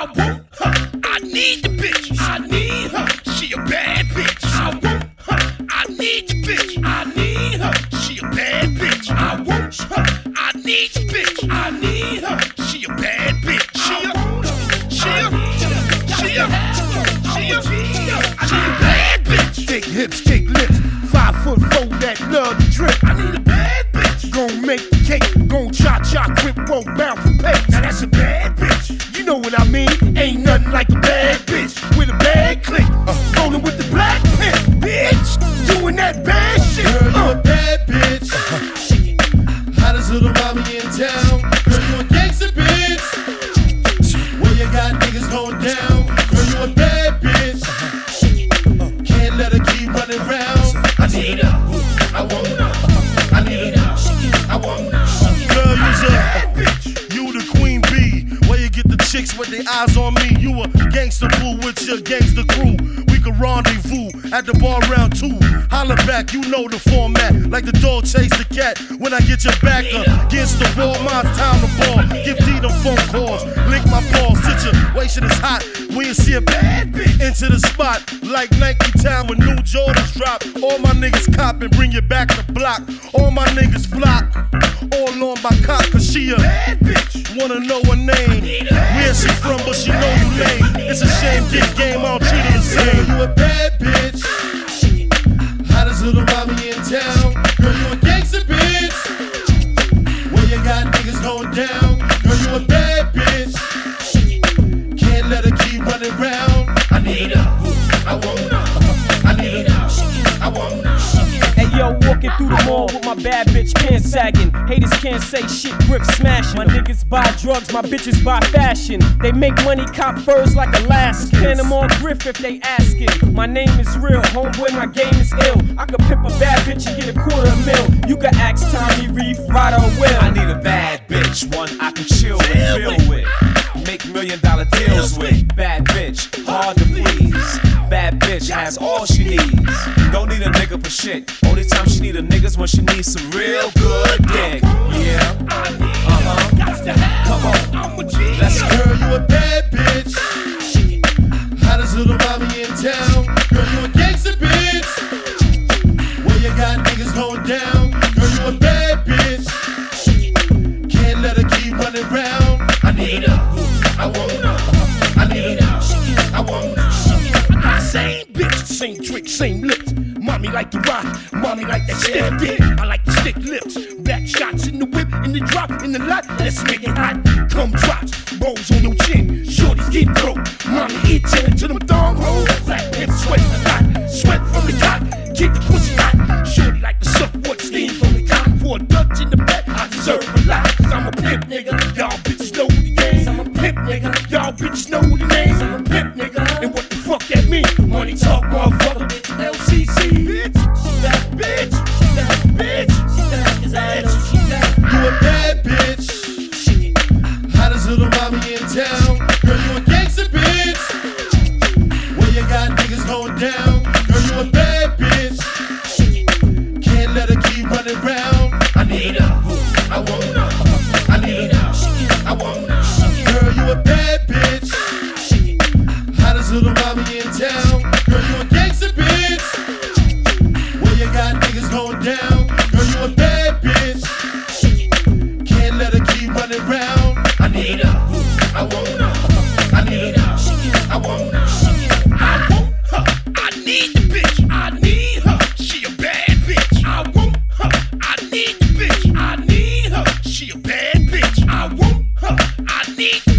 I want her. I need the bitch. I need her. She a bad bitch. I want her. I need the bitch. I need her. She a bad bitch. I want her. I need the bitch. I need her. She a bad bitch. She a bad bitch. Thick hips, thick lips, 5'4" that love to drip. I need a bad bitch. Gon' make the cake, gon' cha-cha, grip, won't bounce for pace. Now that's a bad bitch. You know what I mean? Ain't nothing like a bad bitch with a bad click. Rolling with the black pimp, bitch. Doing that bad shit. Girl, you a bad bitch. Hottest little mommy in town. Girl, you a gangsta bitch. Well, you got niggas going down. Girl, you a bad bitch. Can't let her keep running round. I need her. I want her. I need her. I want her. Girl, you's a Bad bitch. you the queen bee. Where you get the chicks with their eyes on me? You a gangster boo with your gangster crew. We can rendezvous at the bar round 2. Holla back, you know the format. Like the dog chase the cat. When I get your back against the wall, my time to ball. Give D them phone calls, lick my balls. Situation is hot when you see a bad bitch into the spot. Like Nike time when new Jordans drop. All my niggas cop and bring you back to block. All my niggas block. All on my cock, cause she a Bad bitch. wanna know her name. Where she from, but she know you lame. It's a shame, get game, I don't treat her the same. You a bad bitch. Hottest little mommy in town. Girl, you a gangsta bitch. Where you got niggas going down. Girl, you a bad bitch. Can't let her keep running round. I need her. I want her. I need her. I want her. Hey yo, walking through the mall with my bad bitch pants sagging. Haters can't say shit, grip smashing. My niggas buy drugs, my bitches buy fashion. They make money, cop furs like Alaska. Panama Griff if they asking. My name is real, homeboy, my game is ill. I could pimp a bad bitch and get $250,000. You can ask Tommy Reef, Ryder or Will. I need a bad bitch, one I can chill with, build with, make $1 million deals with. Bad bitch, hard to please. Bad bitch has all she needs. Don't need a nigga for shit. Only time she need a nigga's when she needs some real good dick. Yeah, come on, I'm a G. let's go. Girl, you a bad bitch. Hottest little mommy in town. Girl, you a gangsta bitch. Where you got niggas going down. Girl, you a bad bitch. Can't let her keep running round. I need her. I want her. I need her. I want her. Same bitch, same trick, same lips. Mommy like to rock, mommy like that stiff dick. I like the stick lips, back shots in the whip, in the drop, in the lot. Let's make it hot. Come drops, rolls on your chin. Shorty get broke, mommy itching to them thong holes. Black pimp sweat hot, sweat from the cock. Get the pussy hot. Shorty like to suck what steam from the cock. For a Dutch in the back, I deserve a lot. Cause I'm a pimp nigga, y'all bitches know the game. I'm a pimp nigga, y'all bitches know the name. I'm a pimp nigga, and what the fuck that mean? Money talk, motherfucker, bitch, LCC, bitch, she that bitch, she that bitch, she that bitch, she that. You a bad bitch. Hottest little mommy in town. Girl, you a gangsta bitch. Where you got niggas going down. Girl, you a bad bitch. Can't let her keep running round. I need her, I want her, I need her, I want her. Girl, you a bad bitch. Hottest little mommy in town. Girl, you a gangsta bitch. Where you got niggas going down. Girl, you a bad bitch. Can't let her keep running round. I need her, I want her, I need her, I want her. I want her, I need the bitch, I need her, she a bad bitch. I want her, I need the bitch, I need her, she a bad bitch. I want her, I need